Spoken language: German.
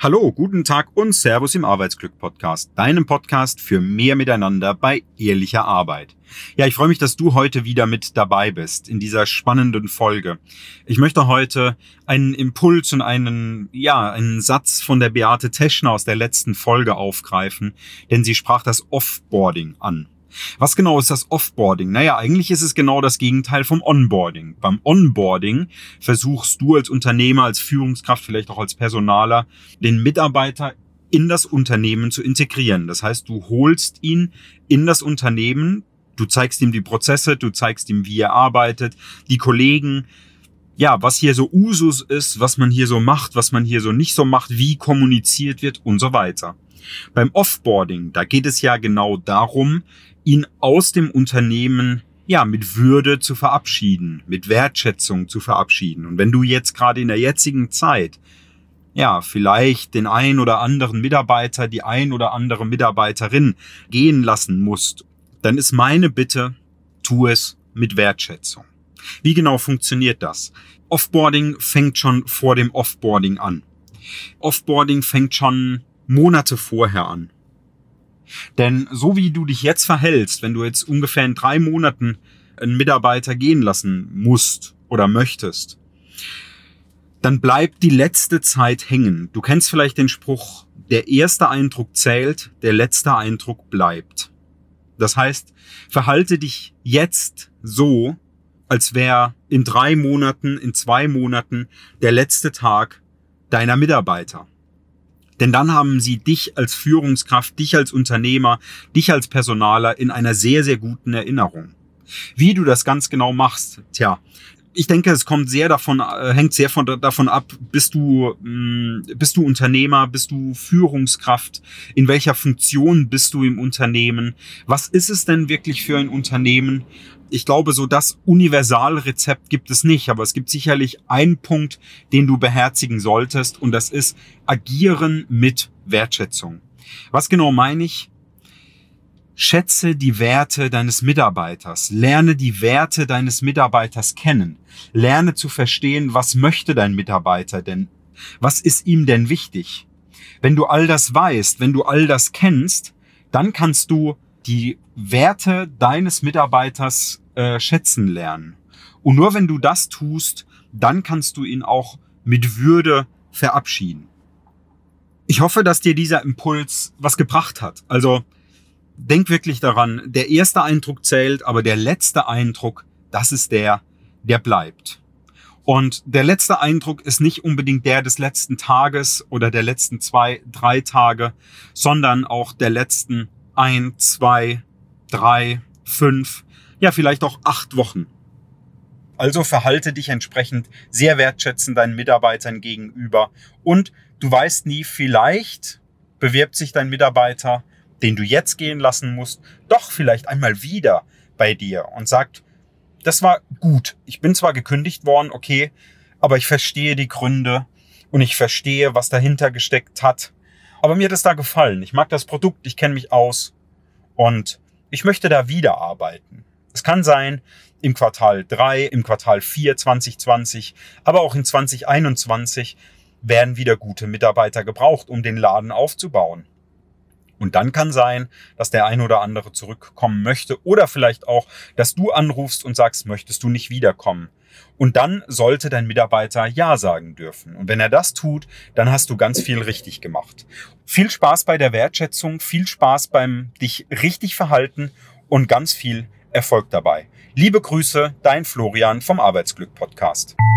Hallo, guten Tag und Servus im Arbeitsglück-Podcast, deinem Podcast für mehr Miteinander bei ehrlicher Arbeit. Ja, ich freue mich, dass du heute wieder mit dabei bist in dieser spannenden Folge. Ich möchte heute einen Impuls und einen Satz von der Beate Teschner aus der letzten Folge aufgreifen, denn sie sprach das Offboarding an. Was genau ist das Offboarding? Naja, eigentlich ist es genau das Gegenteil vom Onboarding. Beim Onboarding versuchst du als Unternehmer, als Führungskraft, vielleicht auch als Personaler, den Mitarbeiter in das Unternehmen zu integrieren. Das heißt, du holst ihn in das Unternehmen, du zeigst ihm die Prozesse, du zeigst ihm, wie er arbeitet, die Kollegen, ja, was hier so Usus ist, was man hier so macht, was man hier so nicht so macht, wie kommuniziert wird und so weiter. Beim Offboarding, da geht es ja genau darum, ihn aus dem Unternehmen mit Würde zu verabschieden, mit Wertschätzung zu verabschieden. Und wenn du jetzt gerade in der jetzigen Zeit vielleicht den ein oder anderen Mitarbeiter, die ein oder andere Mitarbeiterin gehen lassen musst, dann ist meine Bitte, tu es mit Wertschätzung. Wie genau funktioniert das? Offboarding fängt schon vor dem Offboarding an. Offboarding fängt schon Monate vorher an. Denn so wie du dich jetzt verhältst, wenn du jetzt ungefähr in 3 Monaten einen Mitarbeiter gehen lassen musst oder möchtest, dann bleibt die letzte Zeit hängen. Du kennst vielleicht den Spruch, der erste Eindruck zählt, der letzte Eindruck bleibt. Das heißt, verhalte dich jetzt so, als wäre in 3 Monaten, in 2 Monaten der letzte Tag deiner Mitarbeiter. Denn dann haben sie dich als Führungskraft, dich als Unternehmer, dich als Personaler in einer sehr, sehr guten Erinnerung. Wie du das ganz genau machst, ich denke, es kommt hängt sehr davon ab, bist du Unternehmer, bist du Führungskraft, in welcher Funktion bist du im Unternehmen, was ist es denn wirklich für ein Unternehmen? Ich glaube, so das Universalrezept gibt es nicht, aber es gibt sicherlich einen Punkt, den du beherzigen solltest, und das ist Agieren mit Wertschätzung. Was genau meine ich? Schätze die Werte deines Mitarbeiters, lerne die Werte deines Mitarbeiters kennen, lerne zu verstehen, was möchte dein Mitarbeiter denn, was ist ihm denn wichtig. Wenn du all das weißt, wenn du all das kennst, dann kannst du die Werte deines Mitarbeiters schätzen lernen. Und nur wenn du das tust, dann kannst du ihn auch mit Würde verabschieden. Ich hoffe, dass dir dieser Impuls was gebracht hat. Also denk wirklich daran, der erste Eindruck zählt, aber der letzte Eindruck, das ist der bleibt. Und der letzte Eindruck ist nicht unbedingt der des letzten Tages oder der letzten 2, 3 Tage, sondern auch der letzten 1, 2, 3, 5, vielleicht auch 8 Wochen. Also verhalte dich entsprechend sehr wertschätzend deinen Mitarbeitern gegenüber. Und du weißt nie, vielleicht bewirbt sich dein Mitarbeiter, den du jetzt gehen lassen musst, doch vielleicht einmal wieder bei dir und sagt, das war gut. Ich bin zwar gekündigt worden, okay, aber ich verstehe die Gründe und ich verstehe, was dahinter gesteckt hat. Aber mir hat es da gefallen. Ich mag das Produkt, ich kenne mich aus und ich möchte da wieder arbeiten. Es kann sein, im Quartal 3, im Quartal 4 2020, aber auch in 2021 werden wieder gute Mitarbeiter gebraucht, um den Laden aufzubauen. Und dann kann sein, dass der ein oder andere zurückkommen möchte oder vielleicht auch, dass du anrufst und sagst, möchtest du nicht wiederkommen? Und dann sollte dein Mitarbeiter Ja sagen dürfen. Und wenn er das tut, dann hast du ganz viel richtig gemacht. Viel Spaß bei der Wertschätzung, viel Spaß beim dich richtig verhalten und ganz viel Erfolg dabei. Liebe Grüße, dein Florian vom Arbeitsglück-Podcast.